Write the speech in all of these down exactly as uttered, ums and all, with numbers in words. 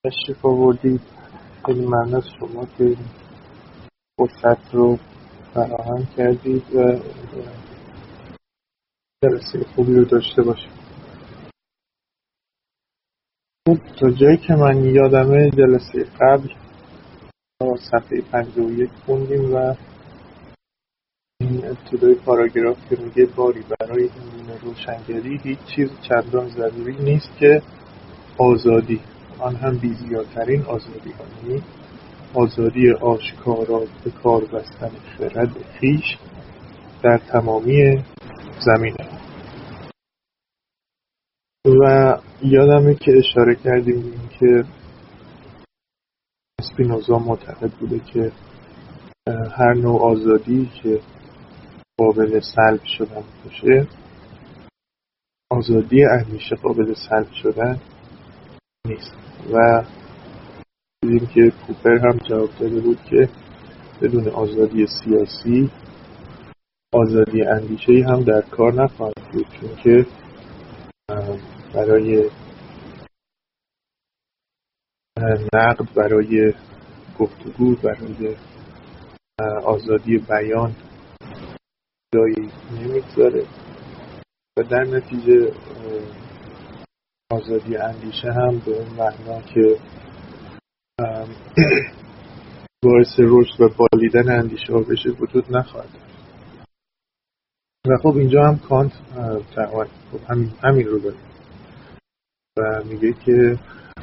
تشریف آوردید. خیلی ممنون از شما که این فرصت رو فراهم کردید و جلسه خوبی رو داشته باشید. خب تا جایی که من یادمه جلسه قبل با صفحه پنجاه و یک خوندیم و این ابتدای پاراگراف که میگه باری برای این گونه روشنگری هیچ چیز چندان ضروری نیست که آزادی، آن هم بی‌زیان‌ترین آزادی یعنی آزادی آشکارا به کار بستن خرد خویش در تمامی زمینه. و یادمه که اشاره کردیم این که اسپینوزا معتقد بوده که هر نوع آزادی که قابل سلب شدن باشه، آزادی اندیشه قابل سلب شدن نیست. و دیدیم که کوپر هم جواب داده بود که بدون آزادی سیاسی آزادی اندیشه‌ای هم در کار نخواهد بود، چون که برای نقد، برای گفتگو، برای آزادی بیان جایی نمیگذاره و در نتیجه آزادی اندیشه هم به اون معنا که باعث رشد و بالیدن اندیشه ها بشه وجود نخواهد. و خب اینجا هم کانت تقریبا خب همین, همین رو داره و میگه که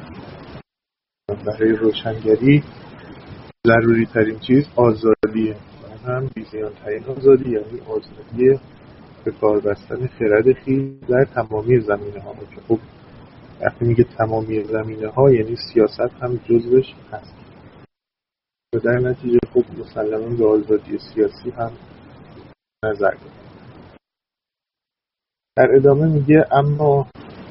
برای روشنگری ضروری ترین چیز آزادیه و هم بیزیان ترین آزادی یعنی آزادی به کار بستن خرد خویش در تمامی زمینه ها. که خب وقتی میگه تمامی زمینه ها یعنی سیاست هم جزوش هست و در نتیجه خب مسلماً به آزادی سیاسی هم نظر داره. در ادامه میگه اما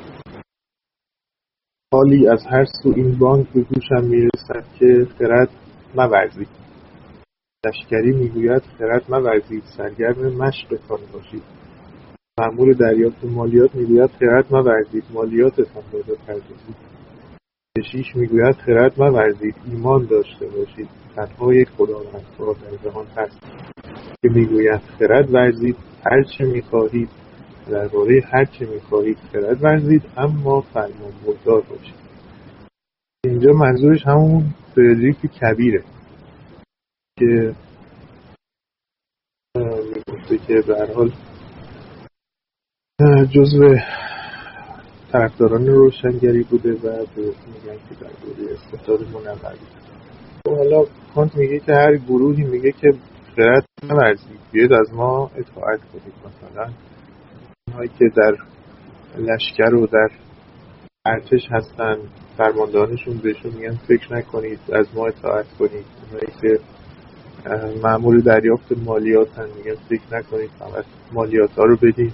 حالی از هر سو این بانگ به گوشم میرسد که خرد مورزید. لشکری میگوید خرد مورزید، سرگرم مشقتان باشید. مأمور دریافت مالیات میگوید خرد مورزید، مالیاتتان را بپردازید. کشیش میگوید خرد مورزید، ایمان داشته باشید. تنها یک خداوندخواه در جهان هست که میگوید خرد ورزید هر چه میخواهید، درباره هر چه میخواهید خرد ورزید، اما فرمانبردار باشید. اینجا منظورش همون فردریک کبیره که میگفته که به هر حال جزو طرفداران روشنگری بوده و به میگن که در دوره استبداد منور بوده. و حالا کانت میگه که هر گروهی میگه که خرد نورزید، بیاید از ما اطاعت کنید. مثلا اونهایی که در لشکر و در ارتش هستن فرماندهانشون بهشون میگن فکر نکنید از ما اطاعت کنید. اونهایی که مأمور دریافت مالیات هم میگن فکر نکنید فقط مالیات ها رو بدید.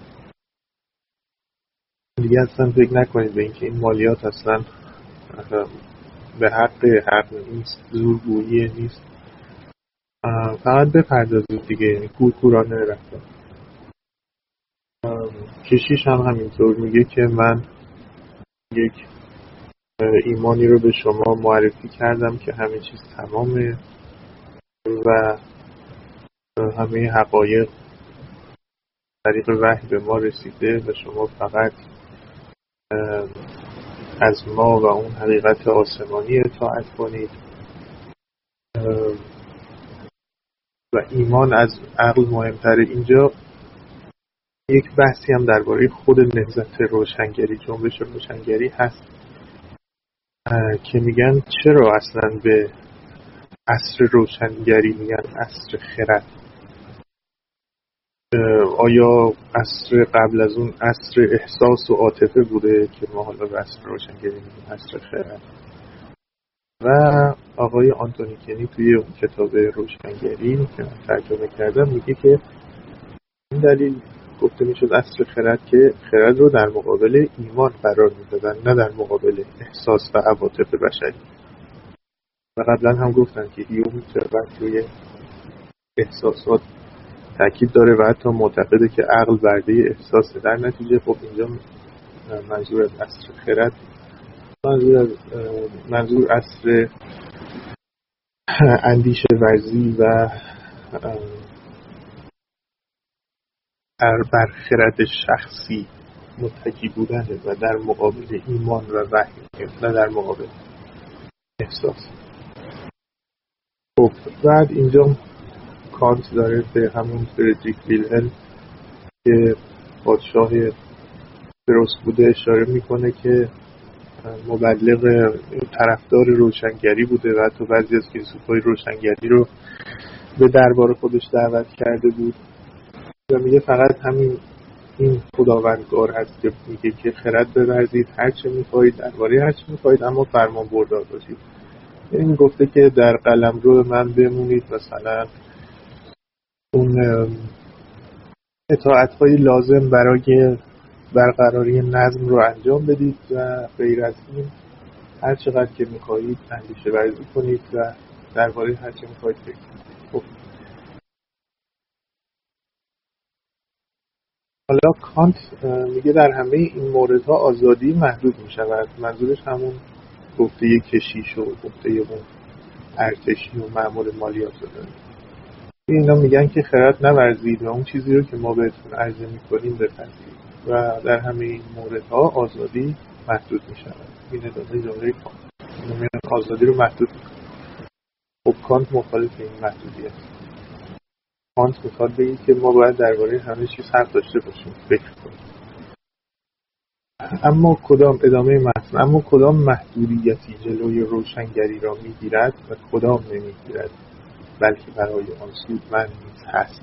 دیگه اصلا فکر نکنید به اینکه این مالیات اصلا به حق حق نیست، زورگویی نیست، فقط بپردازید دیگه، یعنی کورکورانه رفتار. کشیش هم همینطور میگه که من یک ایمانی رو به شما معرفی کردم که همه چیز تمامه و همه حقایق طریق وحی به ما رسیده و شما فقط از ما و اون حقیقت آسمانی اطاعت کنید و ایمان از عقل مهمتره. اینجا یک بحثی هم درباره خود نهضت روشنگری، جنبش روشنگری هست که میگن چرا اصلا به عصر روشنگری میگن عصر خرد. آیا عصر قبل از اون عصر احساس و عاطفه بوده که ما حالا به عصر روشنگری میگیم عصر خرد؟ و آقای آنتونی کنی توی اون کتاب روشنگری که من ترجمه کردم میگه که این دلیل گفته میشد عصر خرد که خرد رو در مقابل ایمان قرار میدادن، نه در مقابل احساس و عواطف بشری. و قبلا هم گفتن که هیوم چقدر روی احساسات تاکید داره و حتی معتقده که عقل برده احساسه. در نتیجه خب اینجا منظور از عصر خرد منظور از منظور عصر اندیشه ورزی و بر خرد شخصی متکی بودنه و در مقابل ایمان و وحی، نه در مقابل احساس. خب بعد اینجا کانت داره به همون فردریک ویلهلم که پادشاه پروس بوده اشاره میکنه که مبلغ طرفدار روشنگری بوده و حتی بعضی از فیلسوفای روشنگری رو به دربار خودش دعوت کرده بود و میگه فقط همین این خداوندگار هست که میگه که خرد بورزید، هر چه میخواهید درباره هر چه میخواهید، اما فرمان بردار باشید. این گفته که در قلمرو من بمونید، مثلا اون اطاعت‌های لازم برای برقراری نظم رو انجام بدید و غیر از این هر چقدر که میخواهید اندیشه ورزی کنید و درباره هر چه میخواهید فکر کنید. خب حالا کانت میگه در همه این موردها آزادی محدود میشود. منظورش همون گفته کشیش و گفته اون ارتشی و مأمور مالیات رو داره. اینا میگن که خرد نورزید و اون چیزی رو که ما بهتون عرضه میکنیم بپذیرید و در همه این موردها آزادی محدود میشود. این ادامه جمله کانت. اینا میگن آزادی رو محدود میکنن. خب کانت مخالف این محدودیت. کانت میخواد بگه که ما باید درباره همه چیز حق داشته باشیم، فکر کنیم. اما کدام ادامه متن اما کدام محدودیتی جلوی روشنگری را میگیرد و کدام نمیگیرد، بلکه برای آن سودمند نیز هست.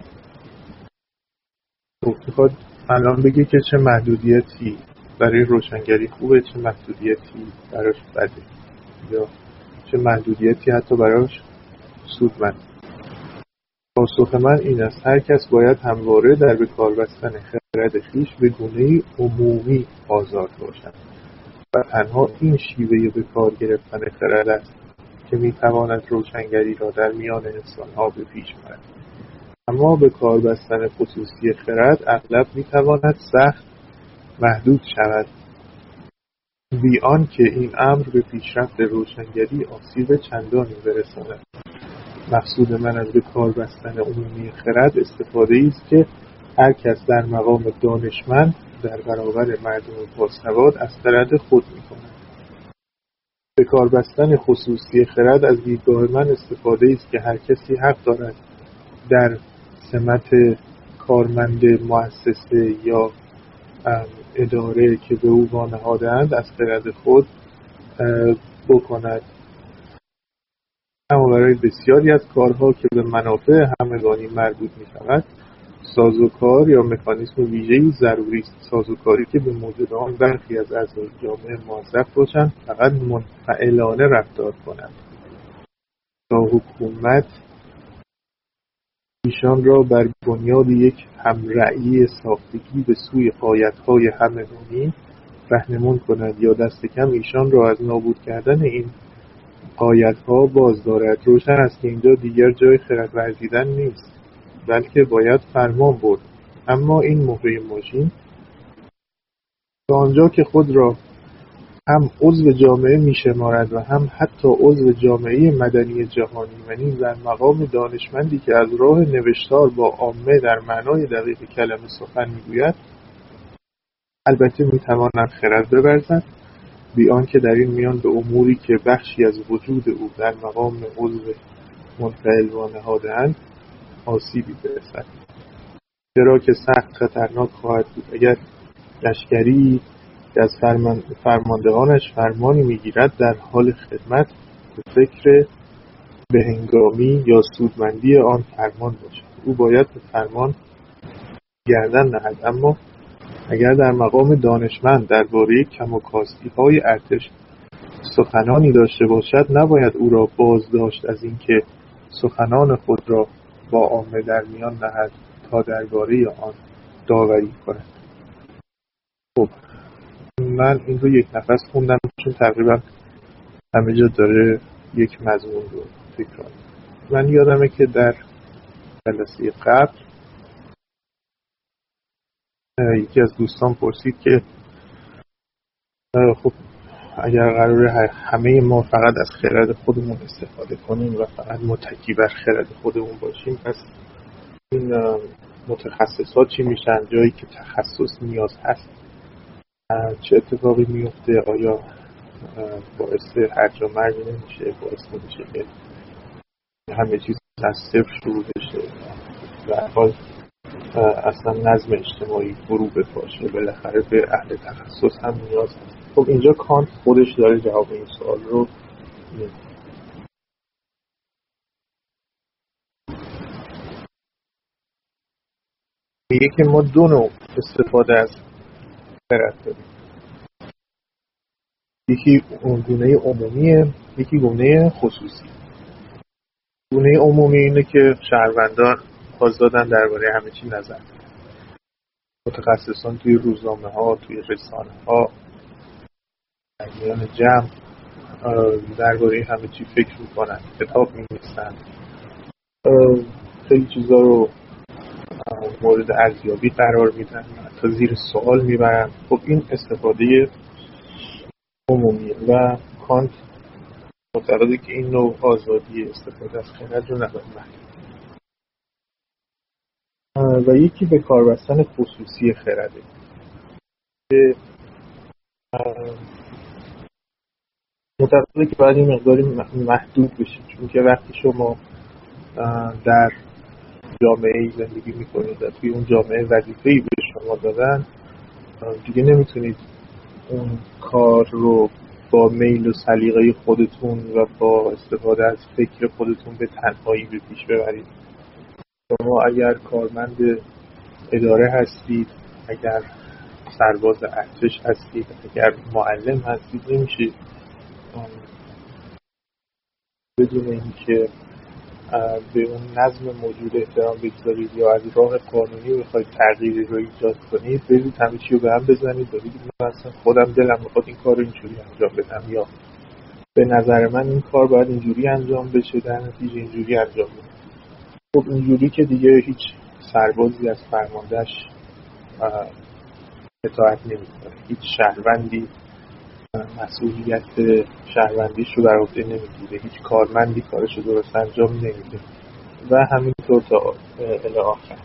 میخواد الان بگه که چه محدودیتی برای روشنگری خوبه، چه محدودیتی براش بده، یا چه محدودیتی حتی براش سودمند. پاسخ من این است: هر کس باید همواره در به کار بستن خرد خویش به گونه‌ای عمومی آزاد باشد و تنها این شیوه به کار گرفتن خرد است که میتواند روشنگری را در میان انسان‌ها به پیش برد. اما به کار بستن خصوصی خرد اغلب میتواند سخت محدود شود، بی آنکه این امر به پیشرفت روشنگری آسیب چندانی برساند. مقصود من از به کار بستن عمومی خرد استفاده است که هر کس در مقام دانشمند در برابر مردم باسواد از خرد خود می‌کند. به کار بستن خصوصی خرد از دیدگاه من استفاده است که هر کسی حق دارد در سمت کارمند مؤسسه یا اداره که به او وانهاده‌اند از خرد خود بکند. اما برای بسیاری از کارها که به منافع همگانی مربوط می‌شود، سازوکار یا مکانیسم ویژه‌ای ضروری است. سازوکاری که به موجب آن برخی از اعضای جامعه موظف باشند فقط منفعلانه رفتار کنند تا حکومت ایشان را بر بنیاد یک همرأیی ساختگی به سوی غایت‌های همگانی راهنمون کند یا دست کم ایشان را از نابود کردن این غایت‌ها باز دارد. روشن است که اینجا دیگر جای خرد ورزیدن نیست، بلکه باید فرمان برد. اما این مهره ماشین تا آنجا که خود را هم عضو جامعه می‌شمارد و هم حتی عضو جامعه مدنی جهانی و نیز در مقام دانشمندی که از راه نوشتار با عامه در معنای دقیق کلمه سخن می‌گوید، البته می‌تواند خرد بورزد، بی آنکه در این میان به اموری که بخشی از وجود او در مقام عضو منفعل وانهاده‌اند آسیبی برسد. چرا که سخت خطرناک خواهد بود اگر لشکری که از فرمان فرماندهانش فرمانی میگیرد در حال خدمت به فکر بهنگامی یا سودمندی آن فرمان باشد. او باید به فرمان گردن نهد، اما اگر در مقام دانشمند درباره کم و کاستی‌های ارتش سخنانی داشته باشد، نباید او را بازداشت از اینکه سخنان خود را با عامه در میان نهد تا درباره آن داوری کند. خب من این رو یک نفس خوندم چون تقریبا همه جا داره یک مضمون رو تکرار. من یادمه که در جلسه قبل یکی از دوستان پرسید که خب اگر قراره همه ما فقط از خرد خودمون استفاده کنیم و فقط متکی بر خرد خودمون باشیم، پس این متخصصات چی میشن؟ جایی که تخصص نیاز هست چه اتفاقی میفته؟ آیا باعث هرج و مرج نمیشه؟ باعث نمیشه که همه چیز از صفر شروع بشه و حال اصلا نظم اجتماعی فرو بپاشه؟ بالاخره به اهل تخصص هم نیاز هست. خب اینجا کانت خودش داره جواب این سوال رو میده. میگه که ما دو نوع استفاده از خرد داریم، یکی گونه عمومیه، یکی گونه خصوصی. گونه عمومی اینه که شهروندان آزادن درباره همه چی نظر، متخصصان توی روزنامه ها، توی رسانه ها، در میان جمع درباره همه چی فکر میکنن، کتاب می‌نویسن، خیلی چیزا رو مورد ارزیابی قرار میدن، تا زیر سوال میبرن. خب این استفاده عمومیه و کانت معتقده که این نوع آزادی استفاده از خرد رو نداره. و یکی به کار بستن خصوصی خرده که معتقده که باید این مقداری محدود بشه، چون که وقتی شما در جامعه زندگی میکنید و توی اون جامعه وظیفه‌ای به شما دادن، دیگه نمیتونید اون کار رو با میل و سلیقه خودتون و با استفاده از فکر خودتون به تنهایی به پیش ببرید. شما اگر کارمند اداره هستید، اگر سرباز ارتش هستید، اگر معلم هستید، نمیشه بدون اینکه به اون نظم موجود احترام بگذارید یا از راه قانونی بخواید تغییری رو ایجاد کنید، برید همه چی رو به هم بزنید و بگید من اصلا خودم دلم میخواد این کار رو اینجوری انجام بدم، یا به نظر من این کار باید اینجوری انجام بشه، در نتیجه اینجوری انجام بشه. خب اینجوری که دیگه هیچ سربازی از فرماندهش اطاعت نمیکنه، هیچ شهروندی مسئولیت شهروندیش رو بر عهده نمیگیره، هیچ کارمندی کارش رو درست انجام نمیده و همینطور تا الی آخر.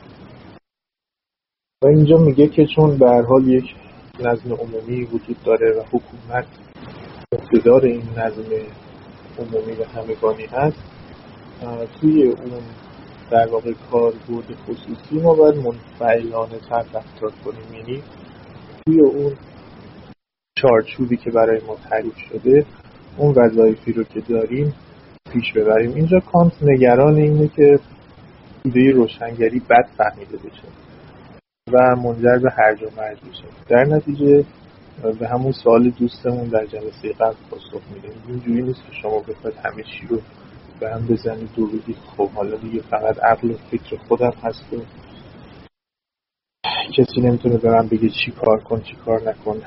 و اینجا میگه که چون به هر حال یک نظم عمومی وجود داره و حکومت مقتدار این نظم عمومی و همگانی هست، توی اون در واقع کاربرد خصوصی ما باید منفعلانه تر رفتار کنیم، یعنی توی اون چارچوبی که برای ما تعریف شده اون وظایفی رو که داریم پیش ببریم. اینجا کانت نگران اینه که ایده روشنگری بد فهمیده بشه و منجر به هرج و مرج بشه. در نتیجه به همون سوال دوستمون در جلسه قبل پاسخ میده، اینجوری نیست که شما بخواید همه چی رو به هم بزنید و بگید خب حالا دیگه فقط عقل و فکر خودم هست و کسی نمیتونه به من بگه چی کار کن چی کار نکن.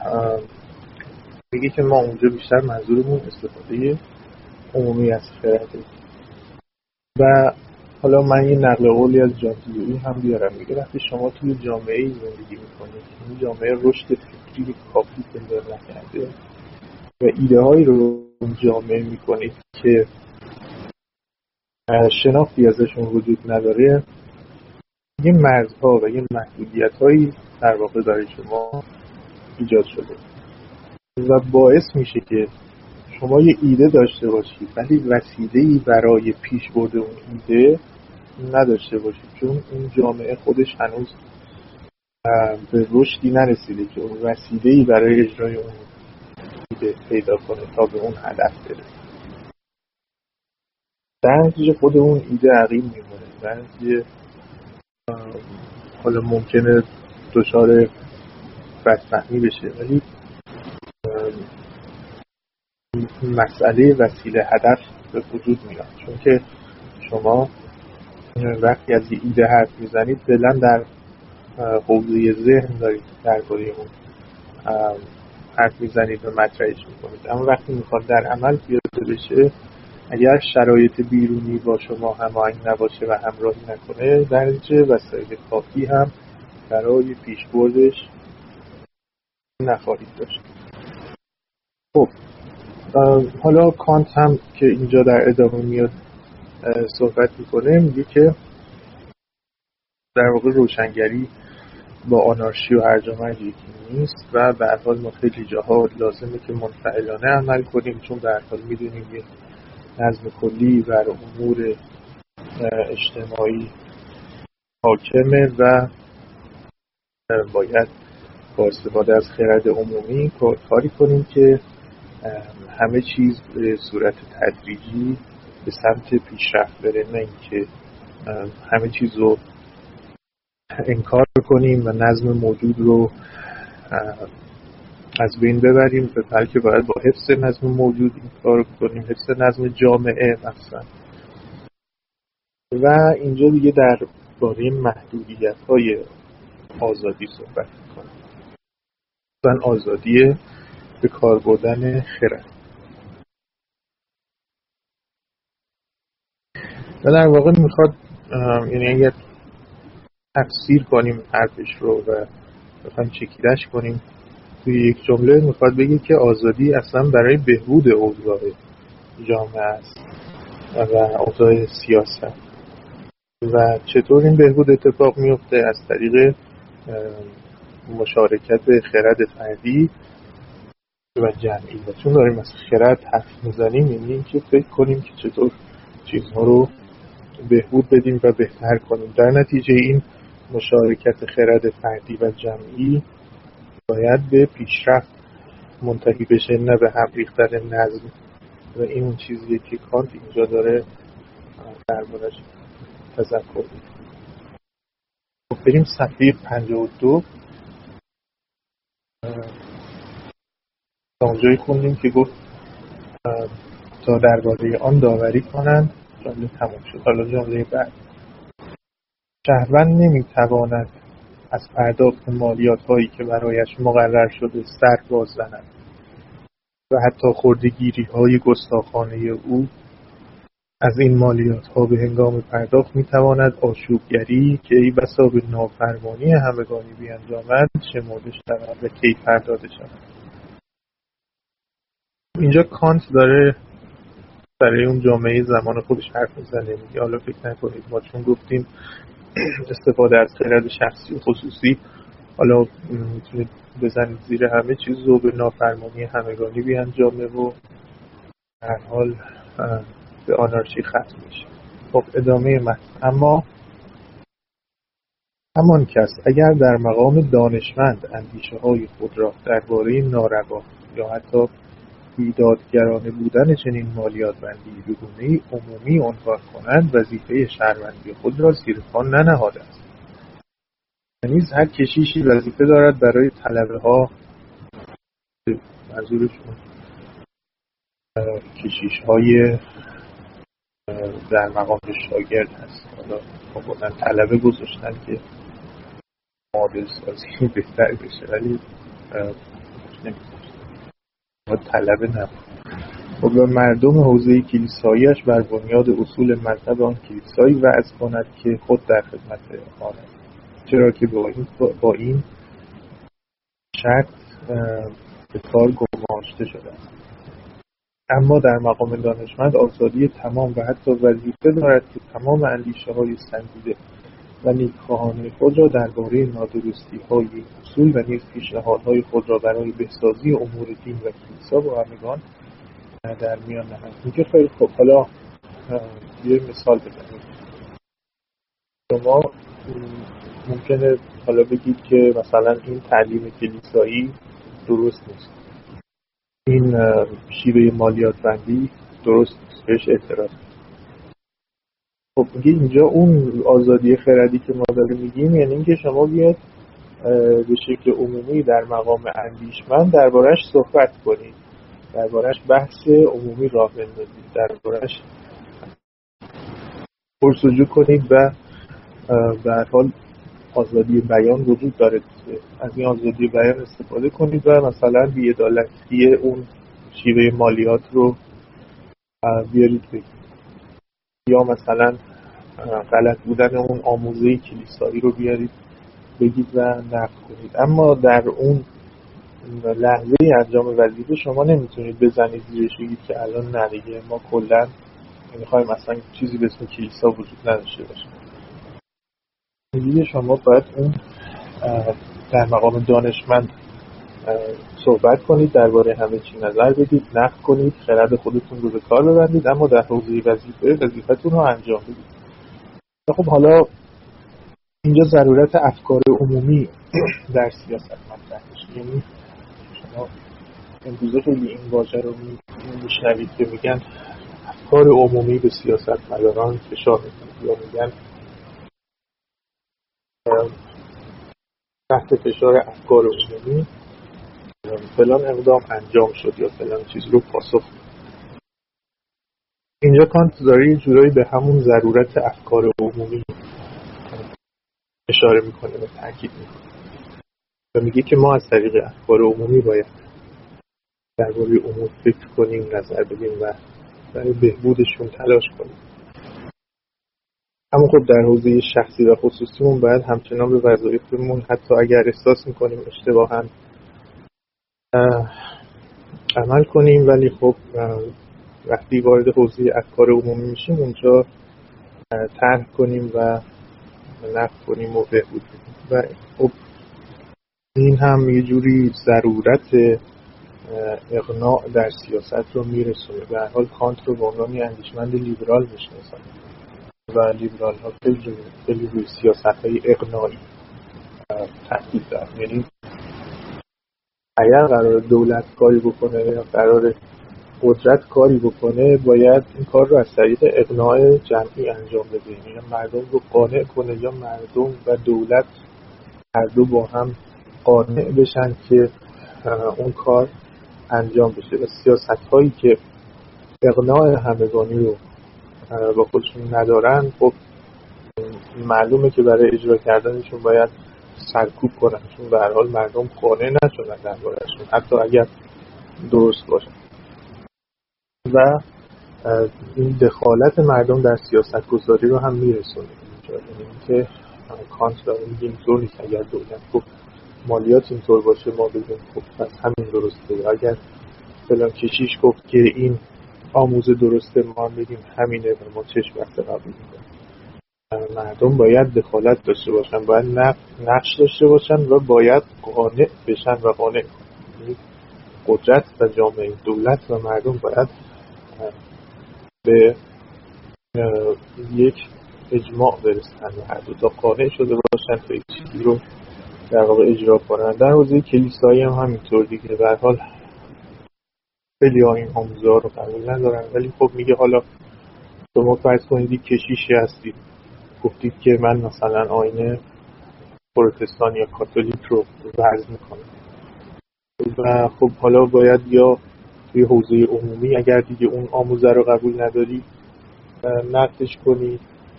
میگه که ما اونجا بیشتر منظورمون استفاده عمومی از خرده. و حالا من یه نقل قولی از جان دیوری هم بیارم. میگه وقتی شما توی جامعه زندگی میکنید، این جامعه رشد فکری کافی پیدا نکرده و ایده هایی رو جامعه میکنید که شناختی ازشون وجود نداره، یه مرزها و یه محدودیت هایی در واقع برای شما ایجاد شده و باعث میشه که شما یه ایده داشته باشید ولی وسیله‌ای برای پیشبرد اون ایده نداشته باشید، چون این جامعه خودش هنوز به رشدی نرسیده که اون وسیله‌ای برای اجرای اون ایده پیدا کنه تا به اون هدف برسه. در نتیجه خود اون ایده عقیم میمونه. در نتیجه حالا ممکنه دچار بدفهمی بشه ولی مسئله وسیله هدف به وجود میاد، چون که شما وقتی از یه ایده حرف میزنید فعلا در حوزه ذهن دارید درباره اون حرف میزنید و مطرحش میکنید، اما وقتی میخواد در عمل پیاده بشه، اگر شرایط بیرونی با شما هماهنگ نباشه و همراهی نکنه، در نتیجه وسایل کافی هم برای پیشبردش نخواهید داشت. خب حالا کانت هم که اینجا در ادامه میاد صحبت میکنه، میگه که در واقع روشنگری با آنارشی و هرج و مرج یکی نیست و به هر حال ما خیلی جاها لازمه که منفعلانه عمل کنیم، چون به هر حال میدونیم یه نظم کلی بر امور اجتماعی حاکمه و باید با استفاده از خرد عمومی کاری کنیم که همه چیز به صورت تدریجی به سمت پیشرفت بره، نه اینکه همه چیز رو انکار کنیم و نظم موجود رو از بین ببریم، بلکه باید با حفظ نظم موجود این کار کنیم، حفظ نظم جامعه مثلا. و اینجا دیگه در باره محدودیت‌های آزادی صحبت می‌کنم، مثلا آزادی به کار بردن خرد. و در واقع میخواد یعنی اگر تفسیر کنیم حرفش رو و بخوایم چکیدش کنیم توی یک جمله، میخواد بگه که آزادی اصلا برای بهبود اوضاع جامعه است و اوضاع سیاست. و چطور این بهبود اتفاق میفته؟ از طریق مشارکت خرد فردی و جمعی. و چون داریم از خرد حرف میزنیم، یعنی این که فکر کنیم که چطور چیزها رو بهبود بدیم و بهتر کنیم. در نتیجه این مشارکت خرد فردی و جمعی باید به پیشرفت منتهی بشه، نه به هم ریختن نظم. و این اون چیزیه که کانت اینجا داره دربارش تذکر می‌کنه. خب بریم صفحه پنجاه و دو. تا اونجایی خوندیم که گفت تا درباره آن داوری کنند. جمله تموم شد. حالا جمله بعد: شهروند نمیتواند از پرداخت مالیات هایی که برایش مقرر شده سر باز زند و حتی خردگیری های گستاخانه او از این مالیات ها به هنگام پرداخت میتواند آشوبگری که ای بسا به نافرمانی همگانی بیانجامد شمرده شود و کیفر داده شود. اینجا کانت داره برای اون جامعه زمان خودش حرف میزنه. میگه حالا فکر نکنید ما چون گفتیم استفاده از خرد شخصی و خصوصی، حالا میتونید بزنید زیر همه چیز رو به نافرمانی همگانی بیانجامه و هر حال به آنارشی ختم میشه. خب ادامه متن: اما همان کس اگر در مقام دانشمند اندیشه های خود را درباره ناروا یا حتی بیدادگرانه بودن چنین مالیات بندی به گونه‌ای عمومی عنوان کنند، وظیفه شهروندی خود را زیر پا ننهاده است. یعنی هر کشیشی وظیفه دارد برای طلبه ها، منظورشون کشیش های در مقام شاگرد هست، حالا خودن طلبه گذاشتن که معادل سازی بهتر بشه، ولی نمی‌گذاشتن طلبه نبود. خب مردم حوزه کلیساییش بر بنیاد اصول مذهب آن کلیسایی وعظ کند که خود در خدمت آن است، چرا که با این با این شرط به کار گماشته شده است. اما در مقام دانشمند آزادی تمام و حتی وظیفه دارد که تمام اندیشه های سنجیده و نیکخواهانه خود را درباره نادرستی های اصول و نیز پیشنهادهای خود را برای بهسازی امور دین و کلیسا با همگان در میان نهند. میگه خیلی خب حالا یه مثال بزنید. شما ممکنه حالا بگید که مثلا این تعلیم کلیسایی درست نیست، این شیوه مالیات بندی درست نیست، بهش اعتراض. خب میگه اینجا اون آزادی خردی که ما داریم میگیم یعنی اینکه شما بیاد به شکل عمومی در مقام اندیشمند دربارش صحبت کنید، دربارش بحث عمومی راه بندازید، دربارش پرسجو کنید و به هر حال آزادی بیان وجود داره، از این آزادی بیان استفاده کنید و مثلا بی‌عدالتی اون شیوه مالیات رو بیارید بگید، یا مثلا غلط بودن اون آموزه کلیسایی رو بیارید بگید و نقد کنید. اما در اون لحظه انجام وظیفه شما نمیتونید بزنید زیرش بگید که الان نه دیگه ما کلا میخوایم اصلا چیزی به اسم کلیسا وجود نداشته باشه. دیگه شما باید اون در مقام دانشمند صحبت کنید، درباره همه چی نظر بدید، نقد کنید، خرد خودتون رو به کار ببندید، اما در حوزه وظیفه وظیفتون رو انجام بدید. خب حالا اینجا ضرورت افکار عمومی در سیاست مطرح میشه. یعنی شما امروزه خیلی این واژه رو میشنوید که میگن افکار عمومی به سیاستمداران فشار میکنه، یا میگن تحت فشار افکار عمومی فلان اقدام انجام شد یا فلان چیز رو پاسخ. اینجا کانت داره یه جورایی به همون ضرورت افکار عمومی اشاره میکنه و تاکید میکنه و میگه که ما از طریق افکار عمومی باید درباره امور فکر کنیم، نظر بدیم و برای بهبودشون تلاش کنیم. اما خب در حوزه شخصی و خصوصیمون باید همچنان به وظایفمون حتی اگر احساس میکنیم اشتباهاً عمل کنیم، ولی خب وقتی وارد حوزه افکار عمومی میشیم اونجا طرح کنیم و نقد کنیم و بهبود بدیم. و خب این هم یه جوری ضرورت اقناع در سیاست رو میرسونه. به هر حال کانت رو به عنوان اندیشمند لیبرال میشناسن و لیبرال ها خیلی خیلی روی سیاست های اقناعی تاکید دارن. یعنی اگر قرار دولت کاری بکنه یا قرار قدرت کاری بکنه باید این کار رو از طریق اقناع جمعی انجام بده، یعنی مردم رو قانع کنه یا مردم و دولت هر دو با هم قانع بشن که اون کار انجام بشه. و سیاست هایی که اقناع همگانی رو با خودشون ندارن خب معلومه که برای اجرا کردنشون باید سرکوب کنن، چون به هر حال مردم قانع نشدن درباره‌شون حتی اگر درست باشن. و این دخالت مردم در سیاست گذاری رو هم میرسونه اینجا. یعنی که کانت داره میگه اینطور نیست اگر دولت خب مالیات اینطور باشه ما بگیم خب پس همین درسته، اگر فلان کشیش گفت که این آموزه درسته ما هم بگیم همینه و ما چشم بسته قبول می‌کنیم. مردم باید دخالت داشته باشن، باید نقش داشته باشن و باید قانع بشن و قانع کنن. قدرت و جامعه دولت و مردم باید به یک اجماع برسن و هر دو تا قانع شده باشن تا یک چیزی رو در واقع اجرا کنن. در حوزه کلیسایی هم همینطور دیگه. به هر حال خیلی ها این آموزه ها رو قبول ندارن، ولی خب میگه حالا شما فرض کنید یک کشیشی هستید، گفتید که من مثلا آیین پروتستان یا کاتولیک رو وضع میکنم و خب حالا باید یا توی حوزه عمومی اگر دیگه اون آموزه رو قبول نداری نقدش کنی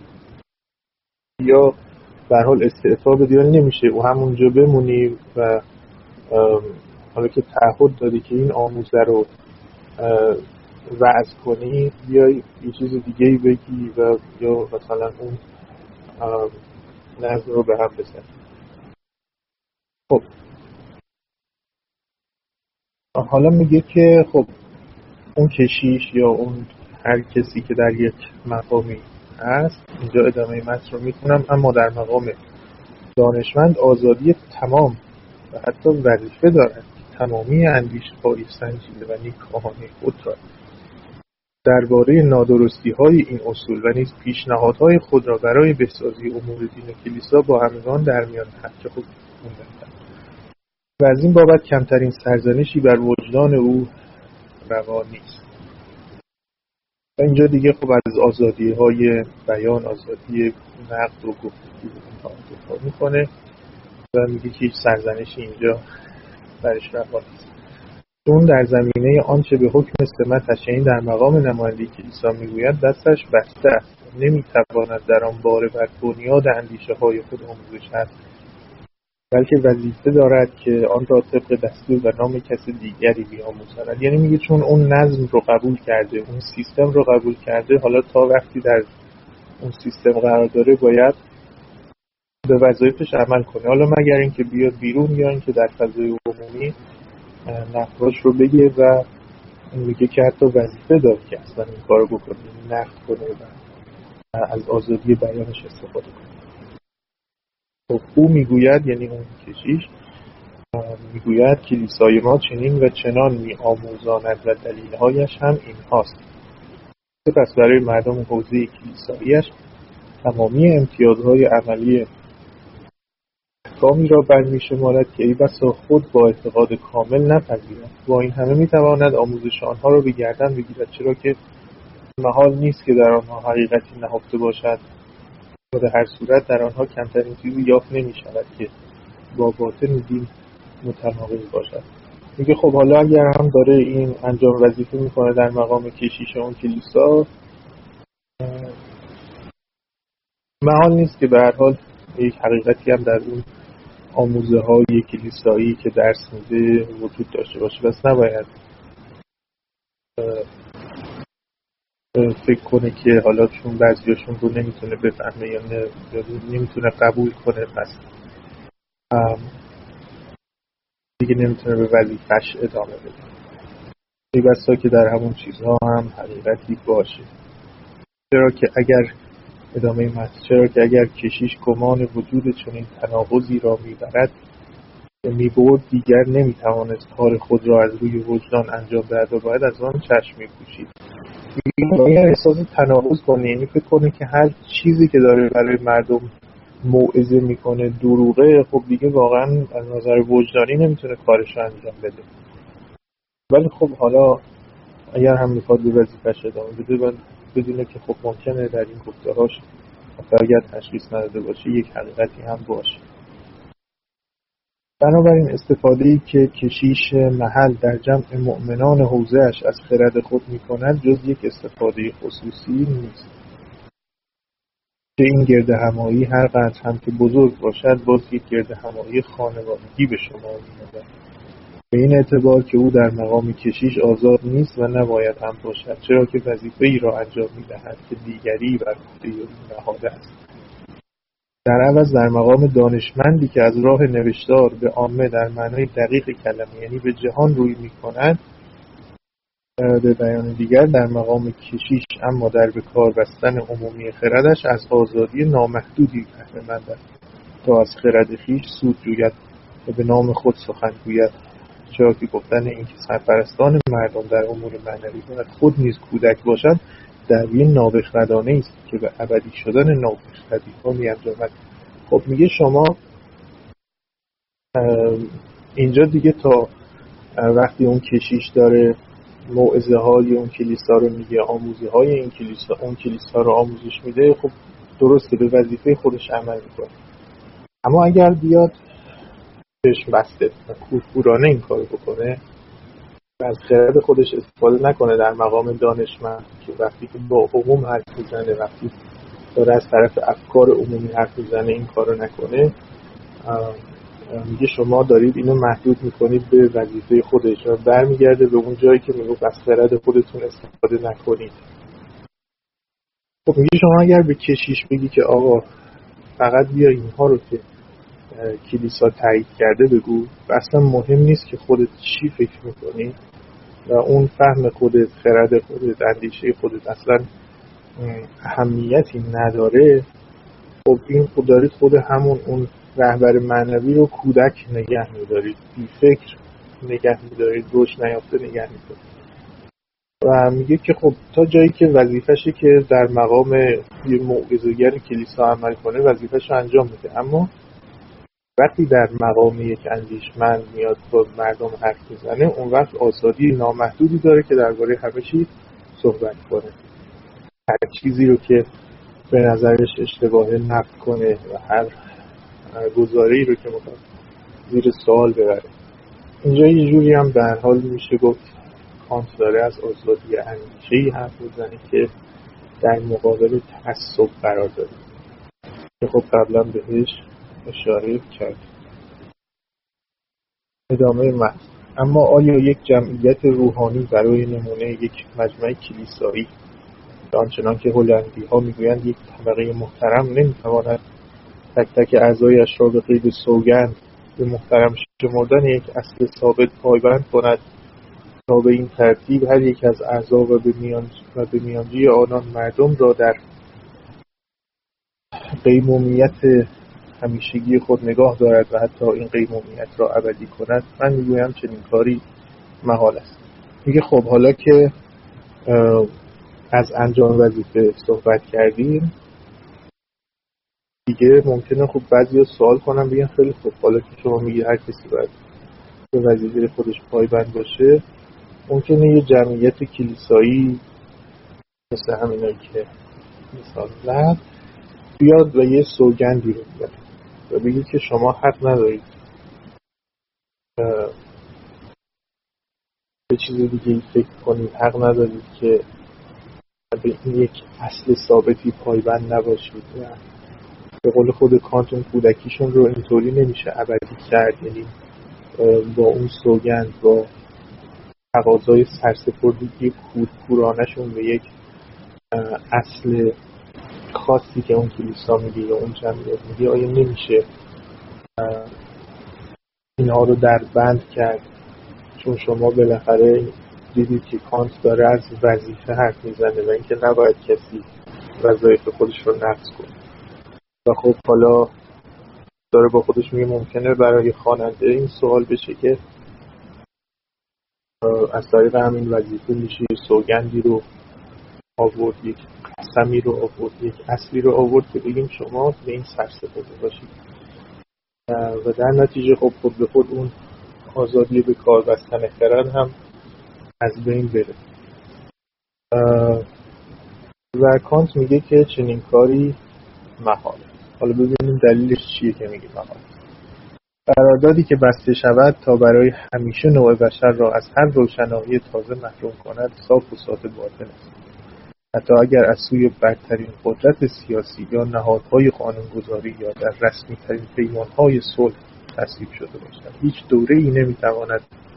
یا به هر حال استعفا بدی. نمیشه و همونجا بمونی و حالا که تعهد دادی که این آموزه رو وضع کنی بیای یه چیز دیگه‌ای بگی و یا مثلا اون نظم رو به هم بزنی. خب حالا میگه که خب اون کشیش یا اون هر کسی که در یک مقامی هست، اینجا ادامه متن رو میکنم، اما در مقام دانشمند آزادی تمام و حتی وظیفه دارد تمامی اندیشه‌های سنجیده و نیکخواهانه خود را درباره نادرستی‌های این اصول و نیز پیشنهادهای خود را برای بهسازی امور دین و کلیسا با همگان در میان نهد که خود خوندن و از این بابت کمترین سرزنشی بر وجدان او روا نیست. و اینجا دیگه خب از آزادی‌های بیان، آزادی نقد و گفتگو دفاع میکنه و میگه که هیچ سرزنشی اینجا برش روا نیست. چون در زمینه آنچه به حکم سمت تشیین در مقام نمایندگی کلیسا میگوید دستش بسته است، نمیتواند در آن باره بر بنیاد اندیشه های خود آموزش هست، بلکه وظیفه دارد که آن را طبق دستور و نام کس دیگری بیاموزاند. یعنی میگه چون اون نظم رو قبول کرده، اون سیستم رو قبول کرده، حالا تا وقتی در اون سیستم قرار داره باید به وظایفش عمل کنه، حالا مگر اینکه بیاد بیرون یا اینکه در فضای عمومی نقداش رو بگه و میگه که حتی وظیفه داره که اصلا این کارو بکنه، نقد کنه و از آزادی بیانش استفاده کنه. خب او میگوید، یعنی اون کشیش میگوید کلیسای ما چنین و چنان می آموزاند و دلیلهایش هم این هاست. پس برای مردم حوزه کلیساییش تمامی امتیازهای عملی احکامی را برمی شمارد که ای بسا خود با اعتقاد کامل نپذیرد. با این همه میتواند آموزش آنها را به گردن بگیرد، چرا که محال نیست که در آنها حقیقتی نهفته باشد و در هر صورت در آنها کمترین چیزی یافت نمی شود که با باطن دین متناقض باشد. میگه خب حالا اگر هم داره این انجام وظیفه میکنه در مقام کشیش اون کلیسا، محال نیست که به هر حال یک حقیقتی هم در اون آموزه های کلیسایی که درس میده وجود داشته باشه. بس نباید فکر کنه که حالا چون بعضیاشون رو نمیتونه بفهمه یا نمیتونه قبول کنه پس دیگه نمیتونه به وظیفه‌اش ادامه بده. ای بسا که در همون چیزها هم حقیقتی باشه. چرا که اگر ادامه متن چرا که اگر کشیش گمان وجود چنین تناقضی را میبرد میبرد دیگر نمیتوانست کار خود را از روی وجدان انجام دهد و باید از آن چشم میپوشید. اگر احساس تناقض کنه، یعنی فکر کنه که هر چیزی که داره برای مردم موعظه میکنه دروغه، خب دیگه واقعا از نظر وجدانی نمیتونه کارش رو انجام بده. ولی خب حالا اگر هم میخواد به وظیفه‌اش ادامه بده بدونه که خب ممکنه در این گفته‌هاش اگر تشخیص نداده باشه یک حقیقتی هم باشه. بنابراین استفاده‌ای که کشیش محل در جمع مؤمنان حوزه‌اش از خرد خود می‌کند جز یک استفاده خصوصی نیست. که این گردهمایی هر قدر هم که بزرگ باشد باز یک گردهمایی خانوادگی به شما می‌آید. به این اعتبار که او در مقام کشیش آزاد نیست و نباید هم باشد، چرا که وظیفه‌ای را انجام می‌دهد که دیگری بر عهده او نهاده است. در عوض در مقام دانشمندی که از راه نوشتار به عامه در معنای دقیق کلمه یعنی به جهان روی می‌کند، به بیان دیگر در مقام کشیش اما در به کار بستن عمومی خردش از آزادی نامحدودی بهره‌مند است تا از خرد خویش سود جوید و به نام خود سخن گوید. چرا که گفتن اینکه سرپرستان مردم در امور معنوی باید خود نیز کودک باشند دعوی نابخردانه است که به ابدی شدن نابخردی ها می‌انجامد. خب میگه شما اینجا دیگه تا وقتی اون کشیش داره موعظه های اون کلیسا رو میگه، آموزه های این کلیسا اون کلیسا رو آموزش میده، خب درسته به وظیفه خودش عمل میکنه. اما اگر بیاد چشم بسته و کورکورانه این کارو بکنه و از خرد خودش استفاده نکنه در مقام دانشمند که وقتی که با عموم حرف میزنه، وقتی داره از طرف افکار عمومی حرف میزنه این کارو نکنه، میگه شما دارید اینو محدود میکنید به وظیفه خودش و برمیگرده به اون جایی که میگه از خرد خودتون استفاده نکنید. خب میگه شما اگر به کشیش بگی که آقا فقط بیا اینها رو که کلیسا تایید کرده بگو و اصلا مهم نیست که خودت چی فکر میکنی و اون فهم خودت، خرد خودت، اندیشه خودت اصلا اهمیتی نداره، خب این خود دارید خود همون اون رهبر معنوی رو کودک نگه می‌دارید، بی فکر نگه می‌دارید، روش نیافته نگه می‌دارید. و میگه که خب تا جایی که وظیفشه که در مقام یه موعظه‌گر کلیسا عمل کنه وظیفه‌ش رو انجام میده، اما وقتی در مقام یک اندیشمند میاد با مردم حرف میزنه اون وقت آزادی نامحدودی داره که درباره همه چیز صحبت کنه. هر چیزی رو که به نظرش اشتباهه نقد کنه و هر گزاره‌ای رو که میخواد زیر سوال ببره. اینجا یه جوری هم به هر حال میشه گفت کانت داره از آزادی اندیشه‌ای حرف میزنه که در مقابل تعصب قرار داره که خب قبلا بهش اشاره کرد. ادامه متن. اما آیا یک جمعیت روحانی برای نمونه یک مجمع کلیسایی آنچنان که هلندی ها میگویند یک طبقه محترم نمیتواند تک تک اعضایش را به قید سوگند به محترم شمردن یک اصل ثابت پایبند کند تا به این ترتیب هر یک از اعضا و به میان و به میانجی آنان مردم را در قیمومیت همیشگی خود نگاه دارد و حتی این قیمومیت را ابدی کند، من میگویم چنین کاری محال است. میگه خب حالا که از انجام وظیفه صحبت کردیم، دیگه ممکنه خب بعضیا سوال کنم بگن خیلی خب حالا که شما میگی هر کسی باید به وظیفه خودش پایبند باشه، ممکنه یه جمعیت کلیسایی مثل همینایی که مثال زد بیاد و یه سوگندی رو بده و بگید که شما حق ندارید به چیز دیگه فکر کنید، حق ندارید که به این یک اصل ثابتی پایبند نباشید. به قول خود کانت اون کودکیشون رو اینطوری نمیشه ابدی کرد، یعنی با اون سوگند، با تقاضای سرسپردگی کورکورانشون به یک اصل خاصی که اون کلیسا میگه یا اون جمعیت میگه، آیا نمیشه اینها رو در بند کرد؟ چون شما بالاخره دیدید که کانت داره از وظیفه حرف میزنه و اینکه نباید کسی وظایف خودش رو نقض کنه و خب حالا داره با خودش میگه ممکنه برای خواننده این سوال بشه که از طریق همین وظیفه میشه سوگندی رو آورد، یک قسمی رو آورد، یک اصلی رو آورد که بگیم شما به این سرسپرده باشید و در نتیجه خب خود به خود اون آزادی به کار بستن خرد هم از بین بره. و کانت میگه که چنین کاری محاله. حالا ببینیم دلیلش چیه که میگه محاله. قراردادی که بسته شود تا برای همیشه نوع بشر را از هر روشنایی تازه محروم کند صاف و ساده باطل است، حتی اگر از سوی برترین قدرت سیاسی یا نهادهای قانونگذاری یا در رسمی ترین پیمانهای صلح تصویب شده باشد. هیچ دوره ای نمیتواند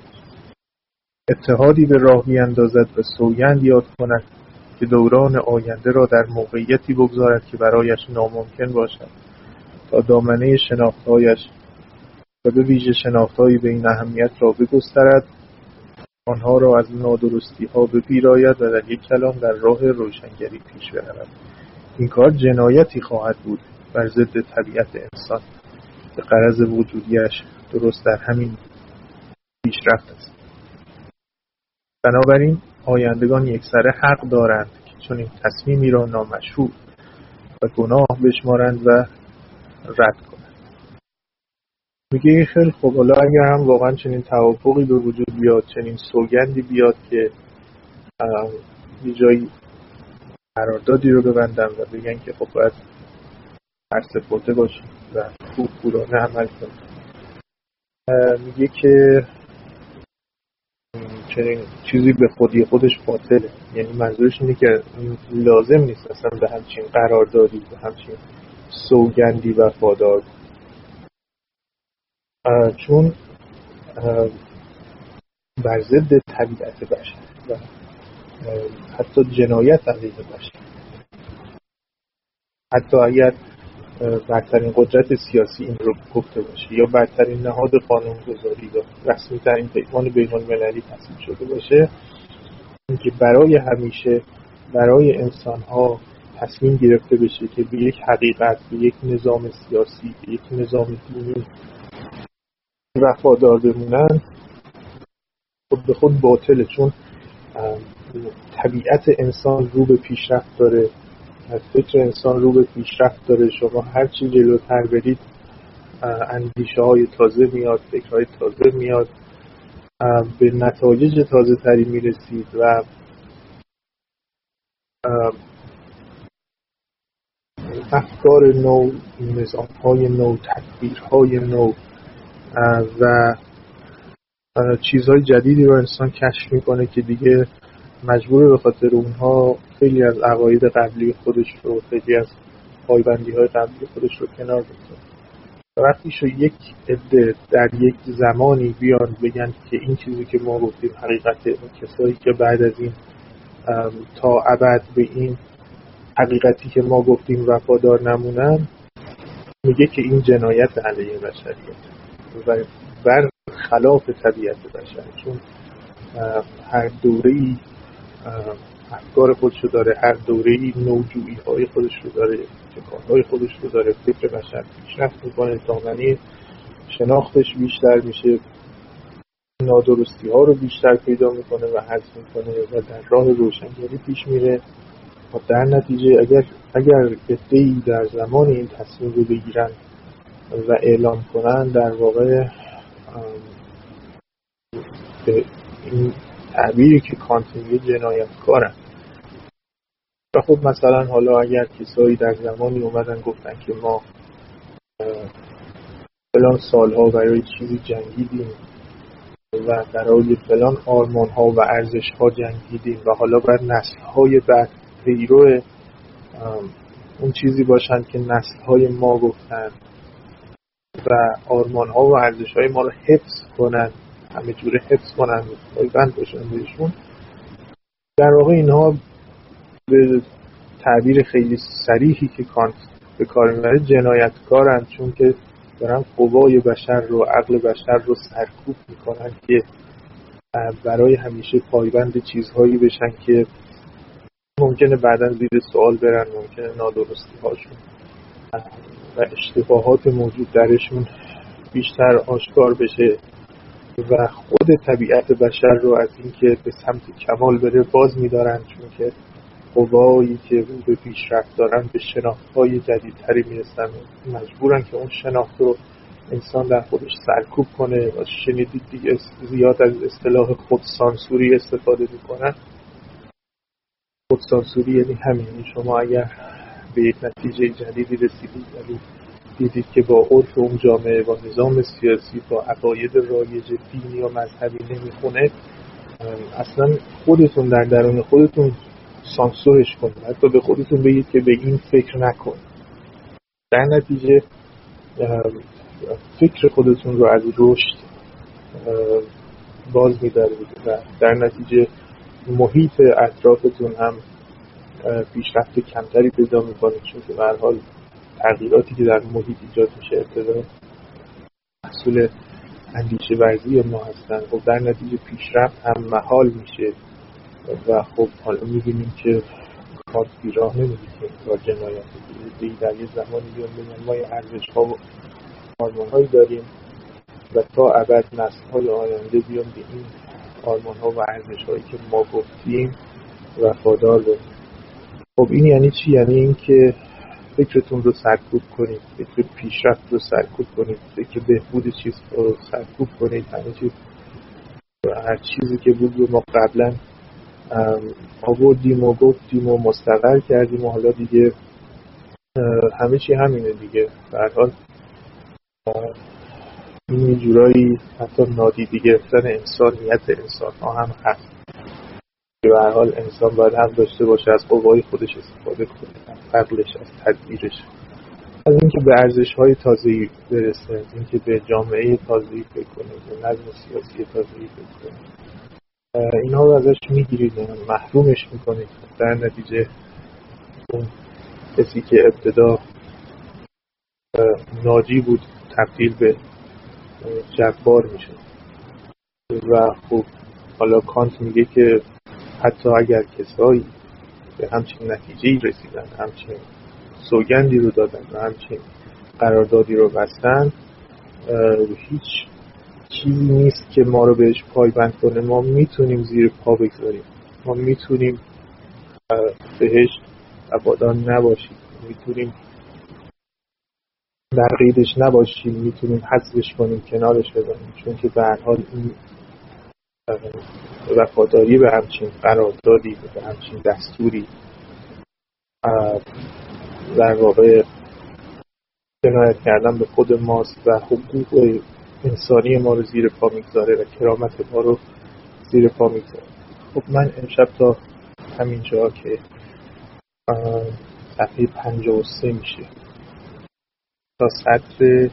اتحادی به راه بیاندازد و سوگند یاد کند که دوران آینده را در موقعیتی بگذارد که برایش ناممکن باشد تا دامنه شناختهایش و به ویژه شناختهایی به این اهمیت را بگسترد، آنها را از نادرستی ها بپیراید و در یک کلام در راه روشنگری پیش برود. این کار جنایتی خواهد بود بر ضد طبیعت انسان که غرض وجودیش درست در همین پیشرفت است. بنابراین آیندگان یکسره حق دارند که چون این تصمیمی را نامشروع و گناه بشمارند و رد کنند. میگه خیلی خب حالا اگر هم واقعا چنین توافقی به وجود بیاد، چنین سوگندی بیاد که یه جایی قراردادی رو ببندن و بگن که خب باید سرسپرده باشید و خوب کورانه عمل کنید، میگه که چنین چیزی به خودی خودش باطله. یعنی منظورش اینه که لازم نیست اصلا به همچین قراردادی، به همچین سوگندی وفادار، چون بر ضد طبیعت بشر و حتی جنایت علیه بشر. حتی اگر برترین قدرت سیاسی این رو گفته باشه یا برترین نهاد قانونگذاری یا رسمی ترین پیمان بین المللی تصویب شده باشه، اینکه برای همیشه برای انسان‌ها تصمیم گرفته بشه که به یک حقیقت، به یک نظام سیاسی، به یک نظام دینی وفادار بمونن، خود به خود باطله. چون طبیعت انسان رو به پیشرفت داره، فکر انسان رو به پیشرفت داره. شما هر چی جلوتر برید اندیشه های تازه میاد، فکرهای تازه میاد، به نتایج تازه تری میرسید و افکار نو، نظام های نو، تدبیرهای نو و چیزهای جدیدی رو انسان کشف میکنه که دیگه مجبوره به خاطر اونها خیلی از عقاید قبلی خودش رو، خیلی از پایبندی‌های قبلی خودش رو کنار بذاره. وقتی شو یک عده در یک زمانی بیان بگن که این چیزی که ما گفتیم حقیقته و کسایی که بعد از این تا ابد به این حقیقتی که ما گفتیم وفادار نمونن، میگه که این جنایت علیه بشریت. و بر خلاف طبیعت بشر، چون هر دوره‌ای افکار خودش رو داره، هر دوره‌ای نوجویی‌های خودش رو داره، ابتکارهای خودش رو داره. فکر بشر پیشرفت می‌کنه، دامنه شناختش بیشتر میشه، نادرستی‌ها رو بیشتر پیدا می‌کنه و حذف می‌کنه و در راه روشنگری پیش میره. و در نتیجه اگر اگر عده‌ای در زمان این تصمیم رو بگیرن و اعلام کنن، در واقع به این تعبیری که کانت میگه جنایتکارن. و خب مثلا حالا اگر کسایی در زمانی اومدن گفتن که ما فلان سالها برای چیزی جنگیدیم و برای فلان آرمان‌ها و ارزش‌ها جنگیدیم و حالا باید نسل‌های بعد پیرو اون چیزی باشن که نسل‌های ما گفتن و آرمان‌ها و ارزش‌های ما رو حفظ کنن، همه جوره حفظ کنن، پایبند باشن بهشون. در واقع اینها به تعبیر خیلی صریحی که کانت به کار میبره جنایتکارن، چون که دارن قوای بشر رو، عقل بشر رو سرکوب میکنن که برای همیشه پایبند چیزهایی بشن که ممکنه بعداً زیر سوال برن، ممکنه نادرستی هاشون و اشتباهات موجود درشون بیشتر آشکار بشه و خود طبیعت بشر رو از اینکه به سمت کمال بره باز میدارن، چون که قوایی که به پیشرفت دارن به شناخت‌های جدیدتری میرسن، مجبورن که اون شناخت رو انسان در خودش سرکوب کنه. و شنیدید دیگه زیاد از اصطلاح خودسانسوری استفاده میکنن. خودسانسوری یعنی همین، شما اگر به یک نتیجه جدیدی رسیدید ولی دیدید که با عرف اون جامعه، با نظام سیاسی، با عقاید رایج دینی و مذهبی نمیخونه، اصلا خودتون در درون خودتون سانسورش کنید، حتی به خودتون بگید که به این فکر نکن. در نتیجه فکر خودتون رو از رشد باز می‌دارید و در نتیجه محیط اطرافتون هم پیشرفت کمتری پیدا می‌کنید، چون که به هر حال تغییراتی که در محیط ایجاد میشه ابتدا محصول اندیشه ورزی ما هستن. خب در نتیجه پیشرفت هم محال میشه و خب حالا می‌بینیم که کانت بیراه نمی‌گه که با جنایت دیگه در یه زمانی بیان بگن ما یه ارزش‌ها و آرمان‌هایی داریم و تا ابد نسل‌های آینده بیان به این آرمان‌ها و ارزش‌هایی که ما گفتیم وفادار باشیم. خب این یعنی چی؟ یعنی این که فکرتون رو سرکوب کنید، فکر پیشرفت رو سرکوب کنید، فکر بهبود چیز رو سرکوب کنید. همه چیز هر چیزی که بود رو ما قبلا آوردیم و گفتیم و مستقر کردیم و حالا دیگه همه چی همینه دیگه. به هر حال این جورایی حتی نادیده گرفتن انسانیت انسان ها هم هست که به هر حال انسان باید هم داشته باشه از قوای خودش استفاده کنه، از عقلش، از تدبیرش، از اینکه به ارزش‌های تازه‌ای برسه، از اینکه به جامعه تازه‌ای فکر کنه، به نظم سیاسی تازه‌ای فکر کنه. اینها رو ازش میگیرید، محرومش میکنید. در نتیجه اون کسی که ابتدا ناجی بود تبدیل به جبار میشه. و خب حالا کانت میگه که حتی اگر کسایی به همچین نتیجه‌ای رسیدن، همچین سوگندی رو دادن و همچین قراردادی رو بستن، هیچ چیزی نیست که ما رو بهش پایبند کنه. ما میتونیم زیر پا بگذاریم، ما میتونیم بهش عبادان نباشیم، میتونیم در قیدش نباشیم، میتونیم حذفش کنیم، کنارش بزنیم، چون که به هر حال این وفاداری به همچین قراردادی، به همچین دستوری در واقع جنایت کردن به خود ماست و حقوق انسانی ما رو زیر پا میگذاره و کرامت ما رو زیر پا میگذاره. خب من امشب تا همین جا که صفحه پنجاه و سه میشه تا سطر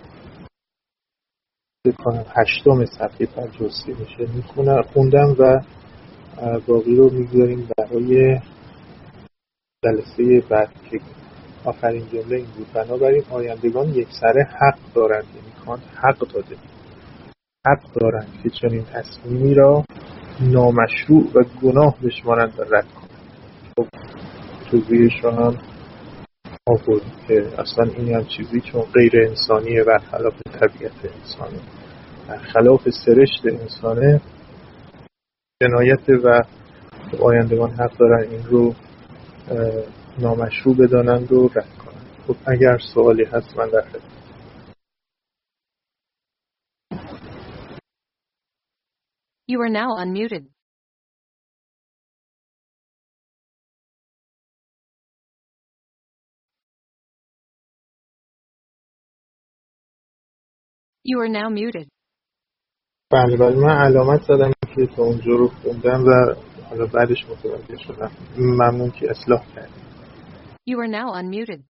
بکنم هشتم صفحه پنجاه و سه میشه میخونم خوندم و باقی رو میگذاریم برای جلسه بعد که آخرین جمله این بود: بنابراین آیندگان یکسره حق دارند، یعنی کانت حق داده، حق دارند که چنین تصمیمی را نامشروع و گناه بشمارند و رد کنند. خب توضیحش رو هم آورد که اصلا این هم چیزی چون غیر انسانیه، برخلاف طبیعت انسانه، برخلاف سرشت انسانه، جنایت و آیندگان حق دارن این رو نامشروع بدانند و رد کنند. خب اگر سوالی هست من در خدمت. You are now unmuted. You are now muted. بله بله من علامت زدم که تا اونجا رو خوندم و حالا بعدش متوجه شدم. ممنون که اصلاح کردی. You are now unmuted.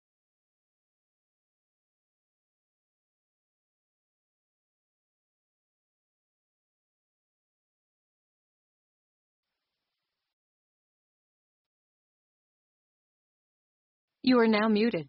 You are now muted.